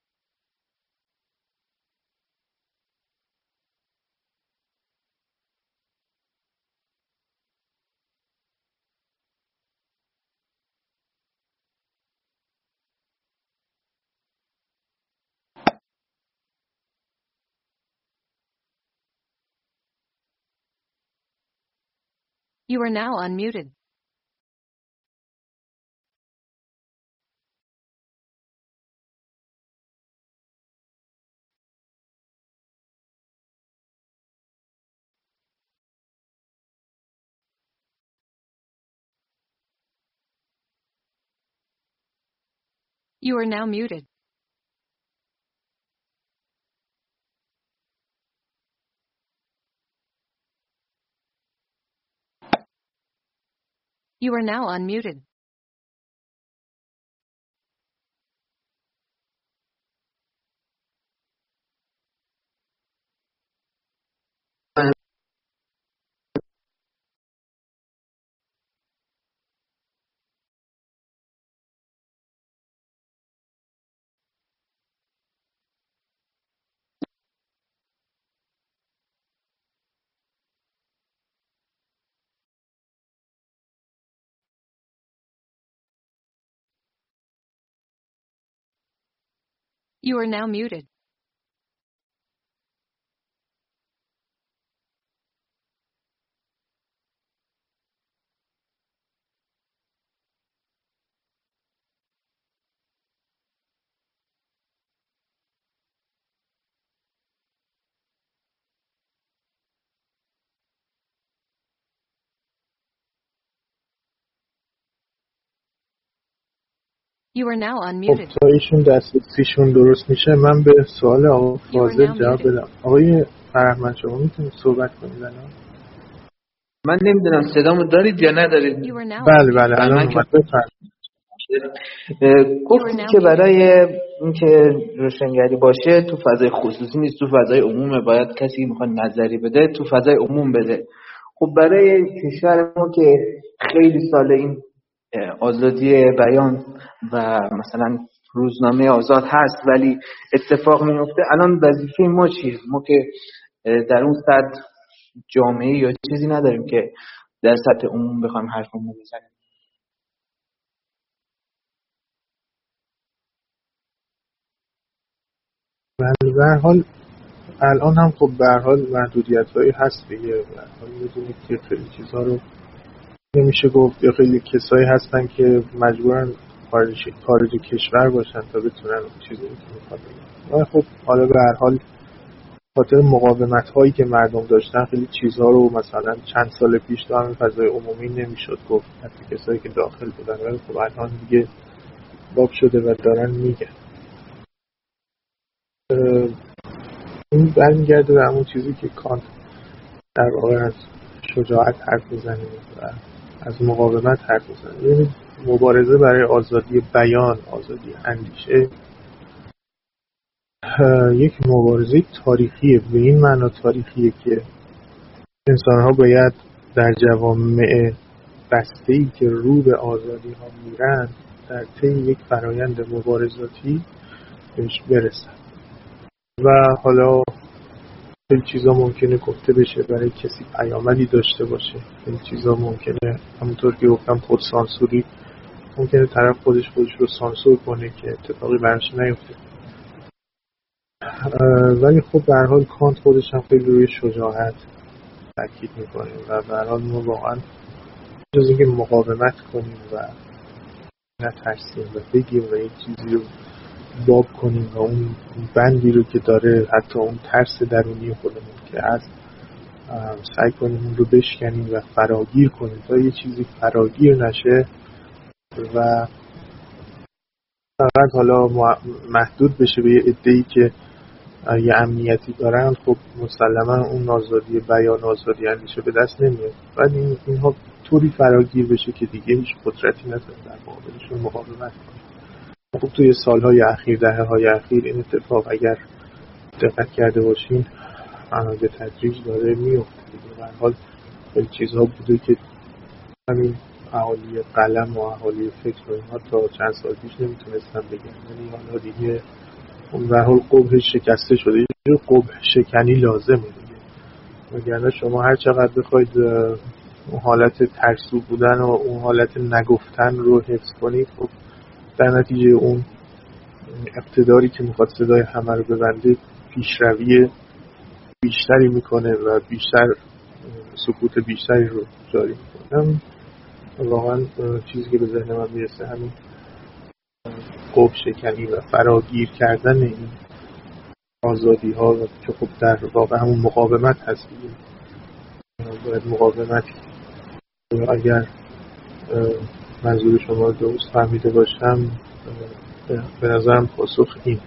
You are now unmuted. You are now muted. You are now unmuted. You are now muted. You are now unmuted. خب تا ایشون دسترسیشون درست میشه من به سوال آقای فاضل جواب بدم. آقای فرهمند شما میتونید صحبت کنید الان؟ من نمیدونم صدامو دارید یا ندارید؟ بله بله الان اومد. بفرمایید. گفتی که برای اینکه روشنگری باشه تو فضای خصوصی نیست، تو فضای عمومه، باید کسی که میخواد نظری بده تو فضای عموم بده. خب برای کشور ما که خیلی سال این آزادی بیان و مثلا روزنامه آزاد هست ولی اتفاق میفته، الان وظیفه ما چیه؟ ما که در اون سطح جامعه یا چیزی نداریم که در سطح عموم بخوایم حرفمون بزنیم. بله به هر حال الان هم خب به هر حال محدودیت‌هایی هست دیگه. به هر حال می‌دونید که خیلی چیزا رو نمیشه گفت، یا خیلی کسایی هستن که مجبورن خارج خارج کشور باشن تا بتونن چیزی رو می‌خواد بگن. خب حالا به هر حال خاطر مقاومت‌هایی که مردم داشتن خیلی چیزها رو مثلا چند سال پیش تو همین فضای عمومی نمیشد گفت، حتی کسایی که داخل بودن، ولی خب الان دیگه باب شده و دارن میگن. این برمیگرده به همون چیزی که کانت در واقع از شجاعت حرف میزنه و از مقاومت حرف میزنه. یعنی مبارزه برای آزادی بیان، آزادی اندیشه یک مبارزه تاریخیه. به این معنا تاریخیه که انسان‌ها باید در جوامع بسته‌ای که رو به آزادی ها میرن در طی یک فرایند مبارزاتی بهش برسن. و حالا خیلی چیزا ممکنه گفته بشه برای کسی پیامدی داشته باشه، خیلی چیزا ممکنه همونطور که گفتم خودسانسوری، ممکنه طرف خودش خودش رو سانسور کنه که اتفاقی براش نیفته. ولی خب به هر حال کانت خودش هم خیلی روی شجاعت تاکید میکنه و به هر حال ما واقعا جز اینکه مقاومت کنیم و نترسیم و بگیم و یک چیزی رو باب کنیم و اون بندی رو که داره، حتی اون ترس درونی خودمون که هست، سعی کنیم اون رو بشکنیم و فراگیر کنیم تا یه چیزی فراگیر نشه و فقط حالا محدود بشه به یه عده‌ای که یه امنیتی دارن. خب مسلما اون آزادی بیان، آزادی اندیشه به دست نمیاد، ولی این اینها طوری فراگیر بشه که دیگه هیچ قدرتی نداره در مقابلشون مقاومت کنه. خب توی سالهای اخیر، دهه‌های اخیر این اتفاق اگر دقت کرده باشین به تدریج داره میفته. به هر حال خیلی چیزها بوده که همین اهالی قلم و اهالی فکر و اینها تا چند سال پیش نمیتونستن بگن، یعنی حالا دیگه به هر حال قبه شکسته شده، یه جور قبه شکنی لازمه دیگه. وگرنه شما هر چقدر بخواید اون حالت ترسو بودن و اون حالت نگفتن رو حفظ کنید، خب در نتیجه اون اقتداری که میخواد صدای همه رو ببنده پیشروی بیشتری میکنه و بیشتر سکوت بیشتری رو جاری میکنه. واقعا چیزی که به ذهن من میرسه همین قبه شکنی و فراگیر کردن این آزادی ها که خب در واقع همون مقاومت هست. باید مقاومت. اگر منظور شما درست فهمیده باشم به نظرم پاسخ این.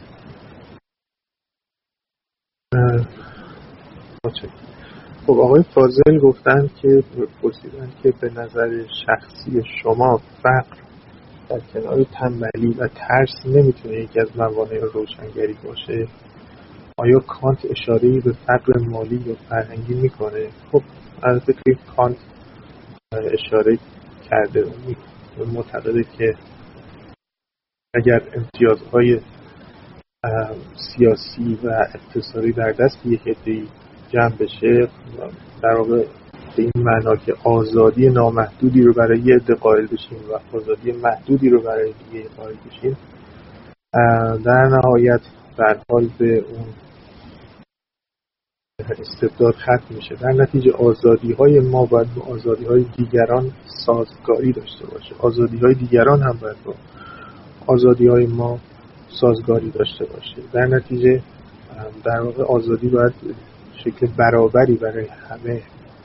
خب آقای فاضل گفتن که پرسیدن که به نظر شخصی شما فقر در کنار تنبلی و ترس نمیتونه یکی از موانع روشنگری باشه؟ آیا کانت اشاره‌ای به فقر مالی یا فرهنگی میکنه؟ خب البته که کانت اشاره کرده و معتقده که اگر امتیازهای سیاسی و اقتصادی در دست یک عده‌ای جمع بشه، در واقع به این معنا که آزادی نامحدودی رو برای یه عده قائل بشیم و آزادی محدودی رو برای دیگه قائل بشیم، در نهایت در حال به اون استبداد ختم میشه. در نتیجه آزادی های ما باید با آزادی های دیگران سازگاری داشته باشه، آزادی های دیگران هم باید با آزادی های ما سازگاری داشته باشه. در نتیجه در واقع آزادی باید شکل برابری برای همه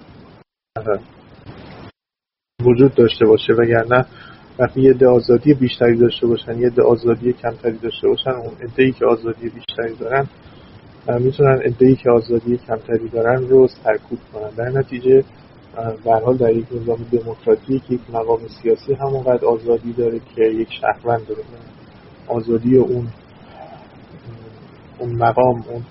وجود داشته باشه، وگرنه وقتی یه عده آزادی بیشتری داشته باشن، یه عده آزادی کمتری داشته باشن، اون عده‌ای که آزادی بیشتری دارن میتونن عده‌ای که آزادی کمتری دارن رو سرکوب کنن. در نتیجه به هر حال در یک نظام دموکراتیک یک مقام سیاسی همونقدر آزادی داره که یک شهروند داره. آزادی اون اون مقام، اون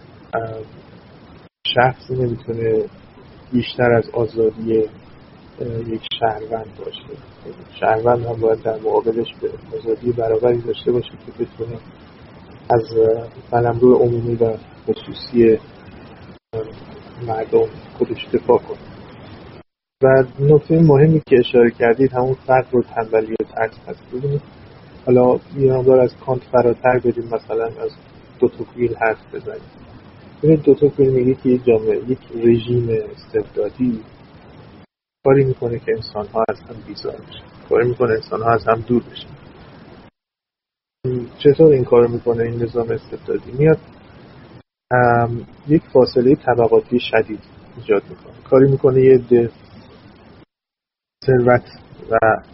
شخص نمیتونه بیشتر از آزادی یک شهروند باشه. شهروند هم باید در مقابلش به آزادی برابری داشته باشه که بتونه از قلمرو عمومی و خصوصی مردم خودش دفاع کنه. و نکته مهمی که اشاره کردید همون فرق و تنبلی و ترس هست. ببینید حالا یه مقدار از کانت فراتر بریم، مثلا از دو توکویل حرف بزنیم. ببینید دو توکویل میگه که یک جامعه، یک رژیم استبدادی کاری میکنه که انسان‌ها از هم بیزار بشن، کاری میکنه انسان‌ها از هم دور بشن. چطور این کارو میکنه این نظام استبدادی؟ میاد یک فاصله طبقاتی شدید ایجاد میکنه، کاری میکنه یه عده ثروت و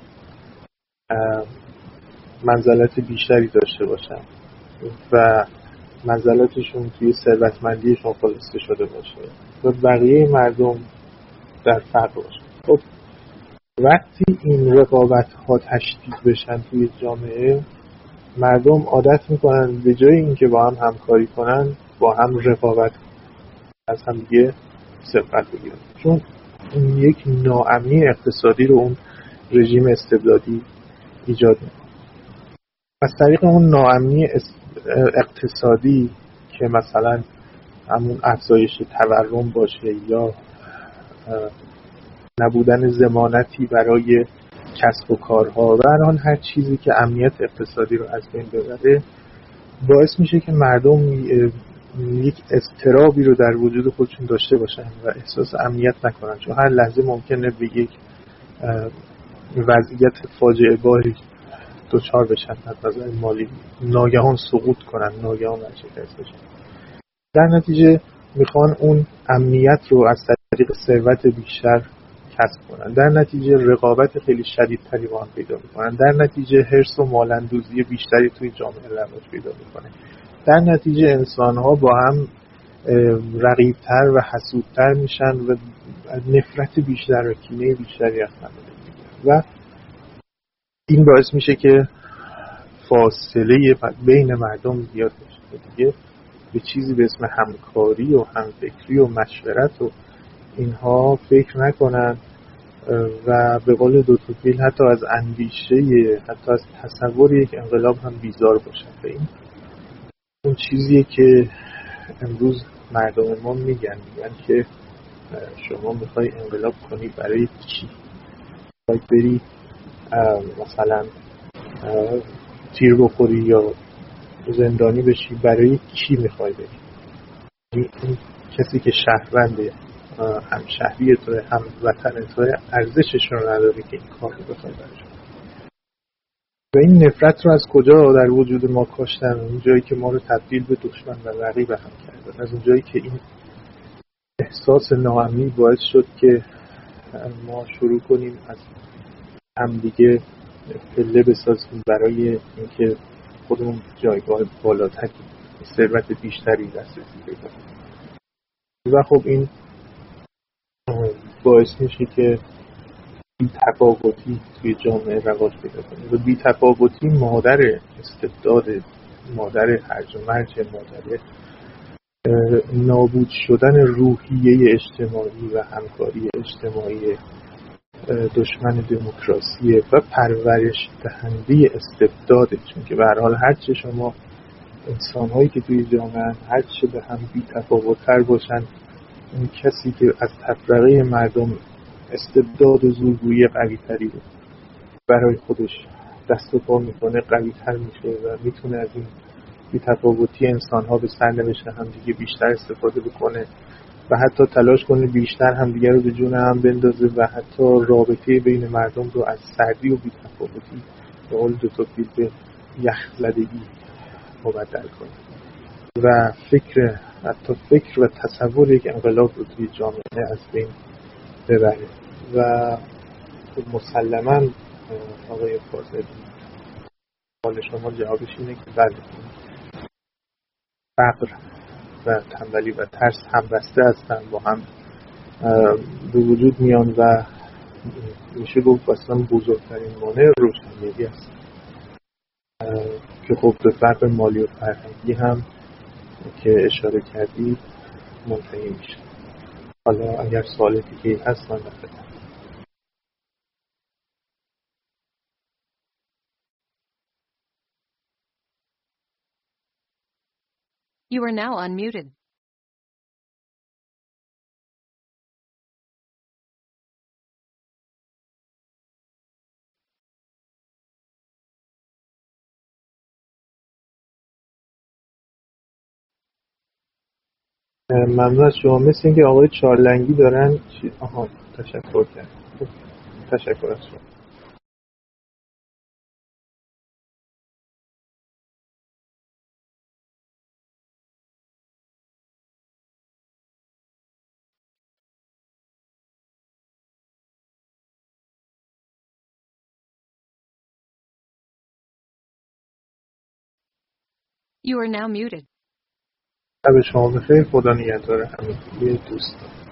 منزلت بیشتری داشته باشن و منزلتشون توی ثروتمندیشون خلاصه شده باشه و بقیه مردم در فقر باشه. خب وقتی این رقابت ها تشدید بشن توی جامعه، مردم عادت میکنن به جای اینکه با هم همکاری کنن با هم رقابت کنن، از هم دیگه ثروت بگیرن، چون این یک ناامنی اقتصادی رو اون رژیم استبدادی ایجاد میکنه. از طریق اون ناامنی اقتصادی که مثلا همون افزایش تورم باشه یا نبودن ضمانتی برای کسب و کارها و هر هر چیزی که امنیت اقتصادی رو از بین ببره، باعث میشه که مردم یک اضطرابی رو در وجود خودشون داشته باشن و احساس امنیت نکنن، چون هر لحظه ممکنه به یک وضعیت فاجعه باری دچار بشن، از نظر مالی ناگهان سقوط کنن، ناگهان ورشکست بشن. در نتیجه میخوان اون امنیت رو از طریق ثروت بیشتر کسب کنن، در نتیجه رقابت خیلی شدیدتری با هم پیدا میکنن، در نتیجه حرص و مالندوزی بیشتری توی جامعه رواج پیدا میکنه، در نتیجه انسان‌ها با هم رقیب‌تر و حسودتر میشن و نفرت بیشتر و کینه بیشتری از هم میگیرن و این باعث میشه که فاصله بین مردم زیاد بشه، دیگه به چیزی به اسم همکاری و همفکری و مشورت و اینها فکر نکنن و به قول دکتر پیل حتی از اندیشه، حتی از تصور یک انقلاب هم بیزار باشن. و این اون چیزیه که امروز مردم ما میگن میگن که شما میخوای انقلاب کنی برای چی؟ میخوای بری مثلا تیر بخوری یا زندانی بشی، برای کی میخوای بری؟ این کسی که شهرونده، هم شهری توی هم وطن توی، ارزشش رو نداره که این کار رو بخوای برش. و این نفرت رو از کجا در وجود ما کاشتن؟ اون جایی که ما رو تبدیل به دشمن و رقیب هم کردن، از اون جایی که این احساس ناامنی باعث شد که ما شروع کنیم از همدیگه پله بسازیم برای اینکه خودمون جایگاه بالاتری، ثروت بیشتری دسترسی پیدا کنیم. و خب این باعث میشه که بی تفاوتی توی جامعه رواج پیدا کنه و بی تفاوتی مادر استبداد، مادر هرج و مرج، مادر نابود شدن روحیه اجتماعی و همکاری اجتماعی، دشمن دموکراسی و پرورش دهنده استبداده. چون که به هر حال هرچه شما انسان‌هایی که توی جامعه هرچه به هم بی تفاوت‌تر باشن، اون کسی که از تفرقه مردم استبداد و زورگویی قوی‌تری رو برای خودش دست و پا میکنه، قوی‌تر میشه و میتونه از این بی تفاوتی انسان‌ها به سرنوشت هم دیگه بیشتر استفاده بکنه و حتی تلاش کنه بیشتر همدیگه رو به جون هم بندازه و حتی رابطه بین مردم رو از سردی و بی تفاوتی به قول دو تا پیل به یخزدگی مبدل کنه و فکر حتی فکر و تصور یک انقلاب رو توی جامعه از بین ببره. و مسلماً آقای فاضل، حال شما جوابش اینه که بله، فقر و تنبلی و ترس هم بسته هستن، با هم به وجود میان و میشه گفت اصلا بزرگترین مانع روشنگری است که خب به فرق مالی و فرهنگی هم که اشاره کردید منتهی میشه. حالا اگر سوال دیگه هست من بفرمایید. You are now unmuted. ممنون از شما. مثل اینکه آقای چارلنگی دارن چی... آها تشکر کرد. تشکر از شما. You are now muted. شب شما بخیر. خدا نگهدار همه دوستان.